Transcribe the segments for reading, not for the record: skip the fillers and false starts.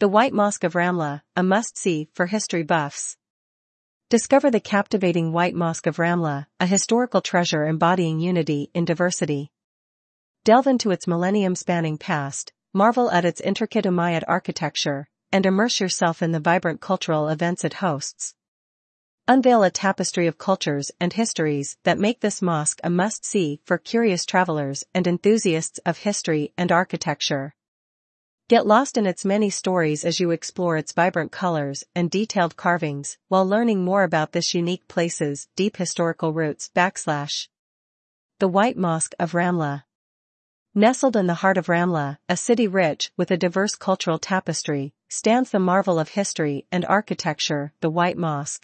The White Mosque of Ramla, a must-see for history buffs. Discover the captivating White Mosque of Ramla, a historical treasure embodying unity in diversity. Delve into its millennium-spanning past, marvel at its intricate Umayyad architecture, and immerse yourself in the vibrant cultural events it hosts. Unveil a tapestry of cultures and histories that make this mosque a must-see for curious travelers and enthusiasts of history and architecture. Get lost in its many stories as you explore its vibrant colors and detailed carvings while learning more about this unique place's deep historical roots. The White Mosque of Ramla. Nestled in the heart of Ramla, a city rich with a diverse cultural tapestry, stands the marvel of history and architecture, the White Mosque.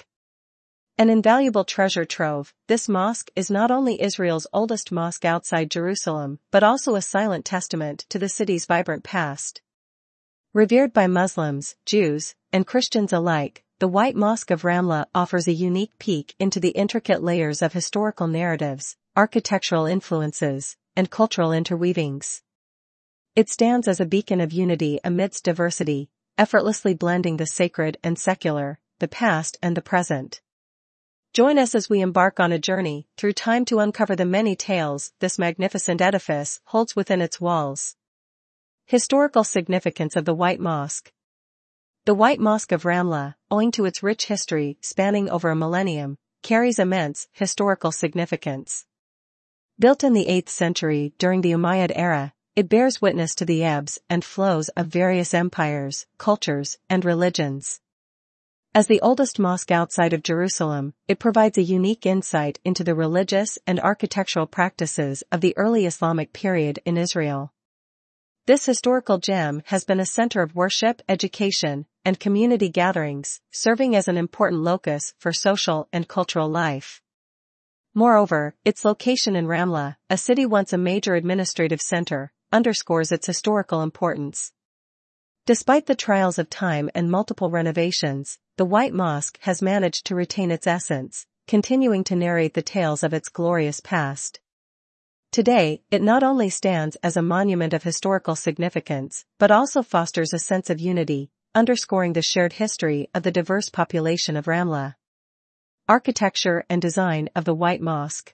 An invaluable treasure trove, this mosque is not only Israel's oldest mosque outside Jerusalem but also a silent testament to the city's vibrant past. Revered by Muslims, Jews, and Christians alike, the White Mosque of Ramla offers a unique peek into the intricate layers of historical narratives, architectural influences, and cultural interweavings. It stands as a beacon of unity amidst diversity, effortlessly blending the sacred and secular, the past and the present. Join us as we embark on a journey through time to uncover the many tales this magnificent edifice holds within its walls. Historical significance of the White Mosque. The White Mosque of Ramla, owing to its rich history spanning over a millennium, carries immense historical significance. Built in the 8th century during the Umayyad era, it bears witness to the ebbs and flows of various empires, cultures, and religions. As the oldest mosque outside of Jerusalem, it provides a unique insight into the religious and architectural practices of the early Islamic period in Israel. This historical gem has been a center of worship, education, and community gatherings, serving as an important locus for social and cultural life. Moreover, its location in Ramla, a city once a major administrative center, underscores its historical importance. Despite the trials of time and multiple renovations, the White Mosque has managed to retain its essence, continuing to narrate the tales of its glorious past. Today, it not only stands as a monument of historical significance, but also fosters a sense of unity, underscoring the shared history of the diverse population of Ramla. Architecture and design of the White Mosque.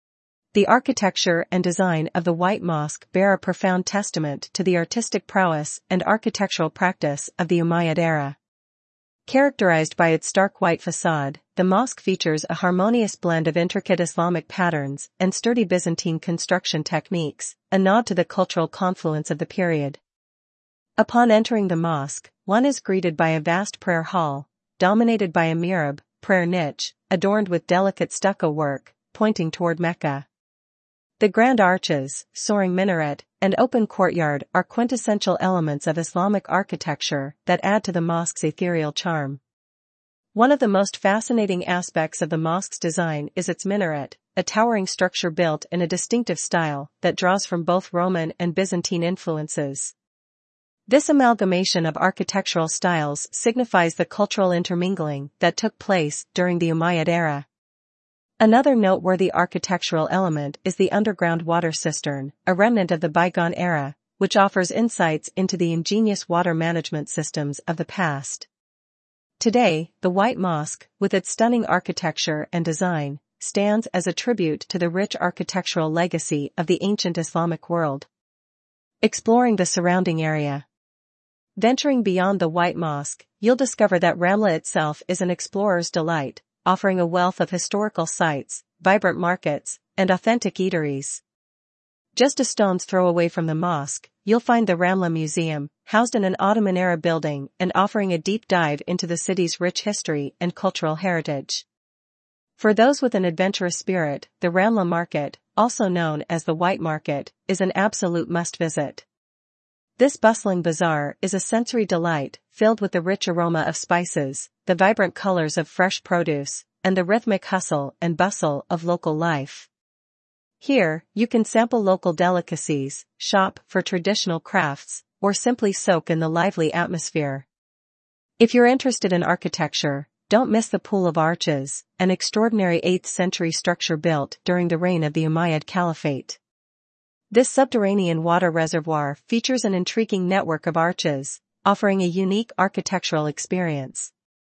The architecture and design of the White Mosque bear a profound testament to the artistic prowess and architectural practice of the Umayyad era. Characterized by its stark white facade, the mosque features a harmonious blend of intricate Islamic patterns and sturdy Byzantine construction techniques, a nod to the cultural confluence of the period. Upon entering the mosque, one is greeted by a vast prayer hall, dominated by a mihrab, prayer niche, adorned with delicate stucco work, pointing toward Mecca. The grand arches, soaring minaret, and open courtyard are quintessential elements of Islamic architecture that add to the mosque's ethereal charm. One of the most fascinating aspects of the mosque's design is its minaret, a towering structure built in a distinctive style that draws from both Roman and Byzantine influences. This amalgamation of architectural styles signifies the cultural intermingling that took place during the Umayyad era. Another noteworthy architectural element is the underground water cistern, a remnant of the bygone era, which offers insights into the ingenious water management systems of the past. Today, the White Mosque, with its stunning architecture and design, stands as a tribute to the rich architectural legacy of the ancient Islamic world. Exploring the surrounding area. Venturing beyond the White Mosque, you'll discover that Ramla itself is an explorer's delight, offering a wealth of historical sites, vibrant markets, and authentic eateries. Just a stone's throw away from the mosque, you'll find the Ramla Museum, housed in an Ottoman-era building and offering a deep dive into the city's rich history and cultural heritage. For those with an adventurous spirit, the Ramla Market, also known as the White Market, is an absolute must-visit. This bustling bazaar is a sensory delight, filled with the rich aroma of spices, the vibrant colors of fresh produce, and the rhythmic hustle and bustle of local life. Here, you can sample local delicacies, shop for traditional crafts, or simply soak in the lively atmosphere. If you're interested in architecture, don't miss the Pool of Arches, an extraordinary 8th century structure built during the reign of the Umayyad Caliphate. This subterranean water reservoir features an intriguing network of arches, offering a unique architectural experience.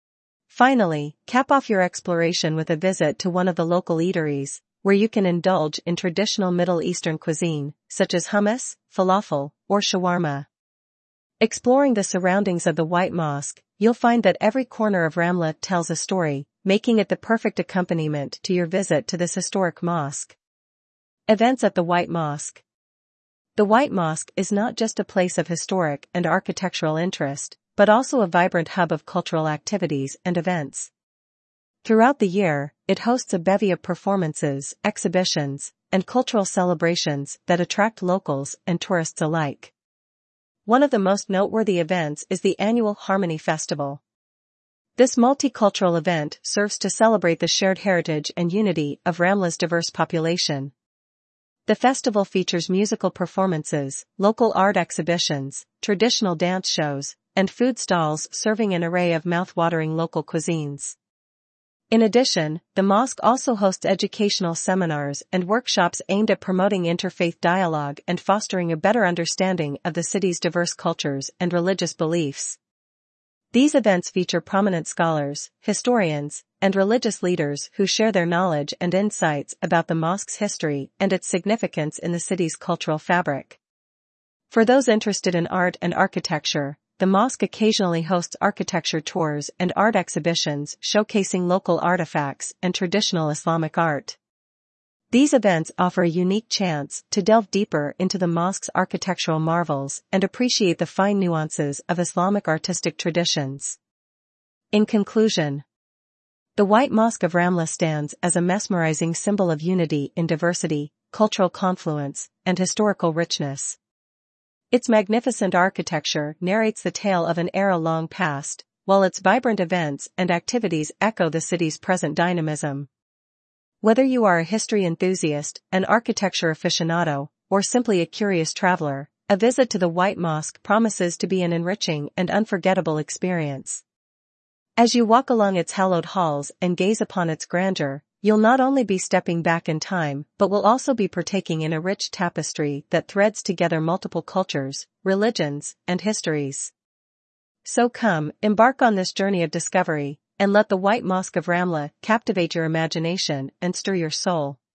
Finally, cap off your exploration with a visit to one of the local eateries, where you can indulge in traditional Middle Eastern cuisine, such as hummus, falafel, or shawarma. Exploring the surroundings of the White Mosque, you'll find that every corner of Ramla tells a story, making it the perfect accompaniment to your visit to this historic mosque. Events at the White Mosque. The White Mosque is not just a place of historic and architectural interest, but also a vibrant hub of cultural activities and events. Throughout the year, it hosts a bevy of performances, exhibitions, and cultural celebrations that attract locals and tourists alike. One of the most noteworthy events is the annual Harmony Festival. This multicultural event serves to celebrate the shared heritage and unity of Ramla's diverse population. The festival features musical performances, local art exhibitions, traditional dance shows, and food stalls serving an array of mouth-watering local cuisines. In addition, the mosque also hosts educational seminars and workshops aimed at promoting interfaith dialogue and fostering a better understanding of the city's diverse cultures and religious beliefs. These events feature prominent scholars, historians, and religious leaders who share their knowledge and insights about the mosque's history and its significance in the city's cultural fabric. For those interested in art and architecture, the mosque occasionally hosts architecture tours and art exhibitions showcasing local artifacts and traditional Islamic art. These events offer a unique chance to delve deeper into the mosque's architectural marvels and appreciate the fine nuances of Islamic artistic traditions. In conclusion, the White Mosque of Ramla stands as a mesmerizing symbol of unity in diversity, cultural confluence, and historical richness. Its magnificent architecture narrates the tale of an era long past, while its vibrant events and activities echo the city's present dynamism. Whether you are a history enthusiast, an architecture aficionado, or simply a curious traveler, a visit to the White Mosque promises to be an enriching and unforgettable experience. As you walk along its hallowed halls and gaze upon its grandeur, you'll not only be stepping back in time but will also be partaking in a rich tapestry that threads together multiple cultures, religions, and histories. So come, embark on this journey of discovery, and let the White Mosque of Ramla captivate your imagination and stir your soul.